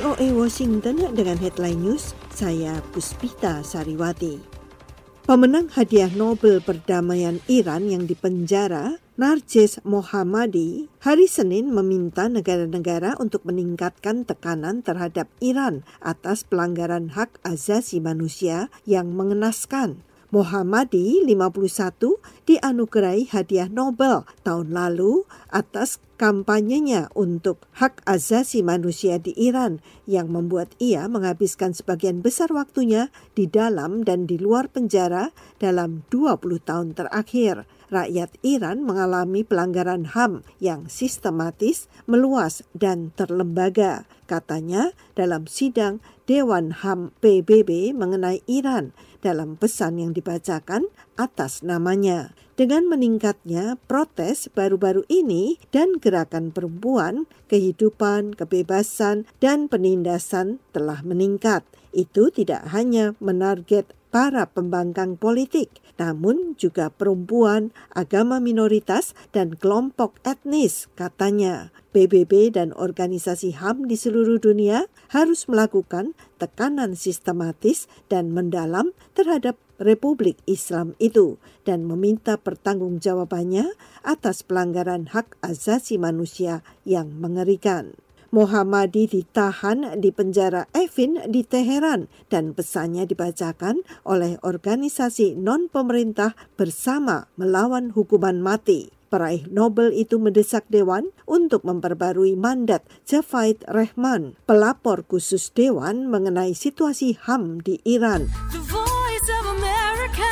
VOA Washington dengan headline news, saya Puspita Sariwati. Pemenang hadiah Nobel Perdamaian Iran yang dipenjara, Narges Mohammadi, hari Senin meminta negara-negara untuk meningkatkan tekanan terhadap Iran atas pelanggaran hak asasi manusia yang mengenaskan. Mohammadi, 51, dianugerahi hadiah Nobel tahun lalu atas kampanyenya untuk hak asasi manusia di Iran yang membuat ia menghabiskan sebagian besar waktunya di dalam dan di luar penjara dalam 20 tahun terakhir. Rakyat Iran mengalami pelanggaran HAM yang sistematis, meluas, dan terlembaga, katanya dalam sidang Dewan HAM PBB mengenai Iran dalam pesan yang dibacakan atas namanya. Dengan meningkatnya protes baru-baru ini dan gerakan perempuan, kehidupan, kebebasan, dan penindasan telah meningkat. Itu tidak hanya menarget para pembangkang politik, namun juga perempuan, agama minoritas, dan kelompok etnis, katanya. PBB dan organisasi HAM di seluruh dunia harus melakukan tekanan sistematis dan mendalam terhadap Republik Islam itu dan meminta pertanggungjawabannya atas pelanggaran hak asasi manusia yang mengerikan. Mohammadi ditahan di penjara Evin di Teheran dan pesannya dibacakan oleh organisasi non-pemerintah bersama melawan hukuman mati. Peraih Nobel itu mendesak Dewan untuk memperbarui mandat Javaid Rehman, pelapor khusus Dewan mengenai situasi HAM di Iran. The Voice of America.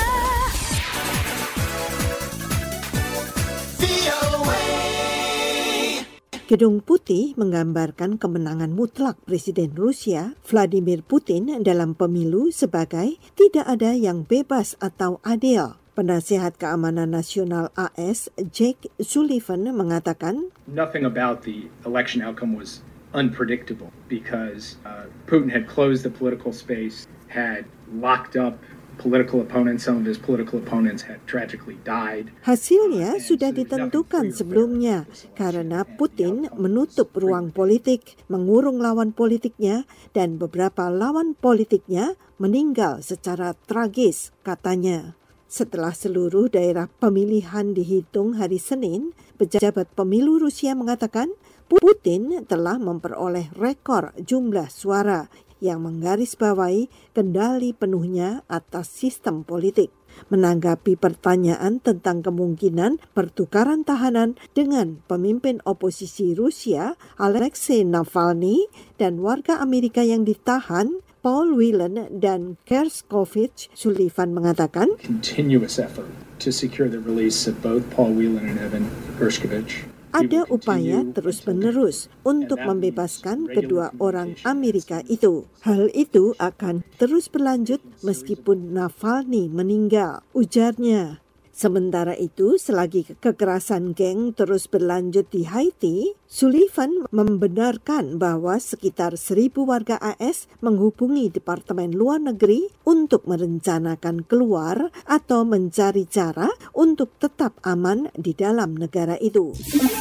Gedung Putih menggambarkan kemenangan mutlak Presiden Rusia Vladimir Putin dalam pemilu sebagai tidak ada yang bebas atau adil. Penasihat Keamanan Nasional AS Jake Sullivan mengatakan, "Nothing about the election outcome was unpredictable because Putin had closed the political space, had locked up political opponents. Some of his political opponents had tragically died." Hasilnya sudah ditentukan sebelumnya karena Putin menutup ruang politik, mengurung lawan politiknya, dan beberapa lawan politiknya meninggal secara tragis, katanya. Setelah seluruh daerah pemilihan dihitung hari Senin, pejabat pemilu Rusia mengatakan Putin telah memperoleh rekor jumlah suara yang menggarisbawahi kendali penuhnya atas sistem politik. Menanggapi pertanyaan tentang kemungkinan pertukaran tahanan dengan pemimpin oposisi Rusia Alexei Navalny dan warga Amerika yang ditahan Paul Whelan dan Kerskovich, Sullivan mengatakan, "Continuous effort to secure the release of both Paul Whelan and Evan Kerskovich." Ada upaya terus-menerus untuk membebaskan kedua orang Amerika itu. Hal itu akan terus berlanjut meskipun Navalny meninggal, ujarnya. Sementara itu, selagi kekerasan geng terus berlanjut di Haiti, Sullivan membenarkan bahwa sekitar 1.000 warga AS menghubungi Departemen Luar Negeri untuk merencanakan keluar atau mencari cara untuk tetap aman di dalam negara itu.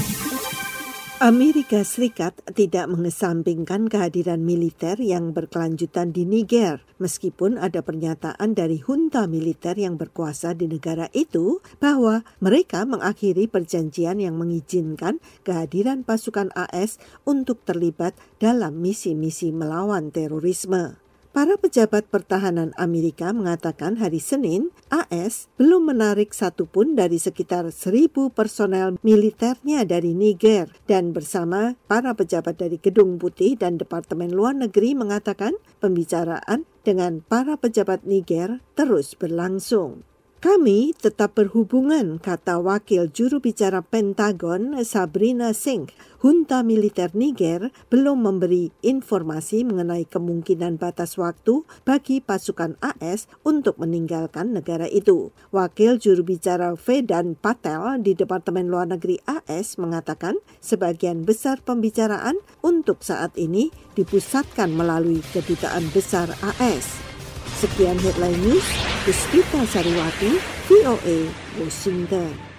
Amerika Serikat tidak mengesampingkan kehadiran militer yang berkelanjutan di Niger, meskipun ada pernyataan dari junta militer yang berkuasa di negara itu bahwa mereka mengakhiri perjanjian yang mengizinkan kehadiran pasukan AS untuk terlibat dalam misi-misi melawan terorisme. Para pejabat pertahanan Amerika mengatakan hari Senin, AS belum menarik satupun dari sekitar 1.000 personel militernya dari Niger dan bersama para pejabat dari Gedung Putih dan Departemen Luar Negeri mengatakan pembicaraan dengan para pejabat Niger terus berlangsung. Kami tetap berhubungan, kata wakil juru bicara Pentagon Sabrina Singh. Junta militer Niger belum memberi informasi mengenai kemungkinan batas waktu bagi pasukan AS untuk meninggalkan negara itu. Wakil juru bicara Vedant Patel di Departemen Luar Negeri AS mengatakan sebagian besar pembicaraan untuk saat ini dipusatkan melalui kedutaan besar AS. Sekian headline news, Puspita Sariwati, VOA, Washington.